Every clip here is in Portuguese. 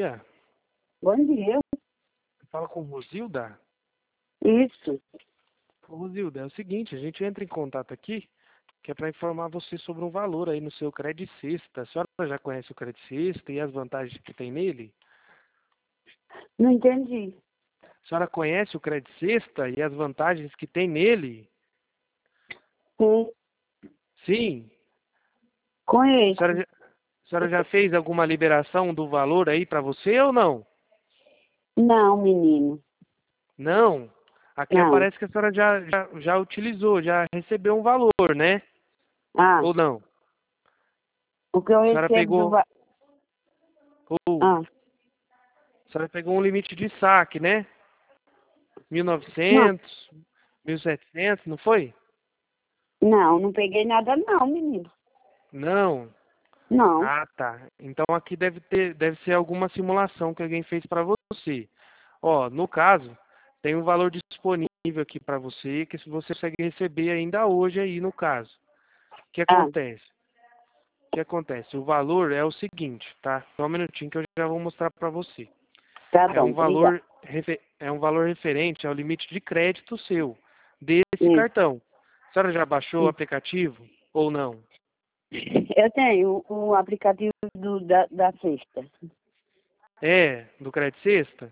dia. Bom dia. Fala com Rosilda. Isso. Rosilda, é o seguinte, a gente entra em contato aqui, que é para informar você sobre um valor aí no seu Credit Sexta. A senhora já conhece o Credit Sexta e as vantagens que tem nele? Não entendi. A senhora conhece o Credit Sexta e as vantagens que tem nele? Sim, Sim. A conheço. senhora já fez alguma liberação do valor aí para você ou não? Não, menino. Não? Aqui Não. aparece que a senhora já utilizou, já recebeu um valor, né? Ah, Ou não? o que eu A senhora recebo do... pegou, ou, Ah, a senhora pegou um limite de saque, né? não. 1.900, 1.700, não foi? Não peguei nada não, menino. Não. Não. Ah, tá. Então aqui deve ser alguma simulação que alguém fez para você. Ó, no caso, tem um valor disponível aqui para você que você consegue receber ainda hoje aí no caso. O que Ah, acontece? O que acontece? O valor é o seguinte, tá? Só um minutinho que eu já vou mostrar para você. tá É bom, um obrigada. valor é um valor referente ao limite de crédito seu desse Hum, cartão. A senhora já baixou o hum. aplicativo ou não? Eu tenho o aplicativo da Sexta. É, do Credit Sexta?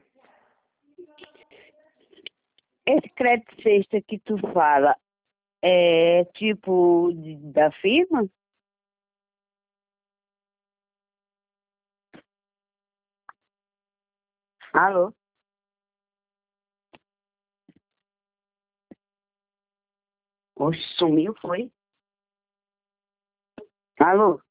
Esse crédito Sexta que tu fala é tipo da firma? Alô? Oxe, sumiu, foi? Alô?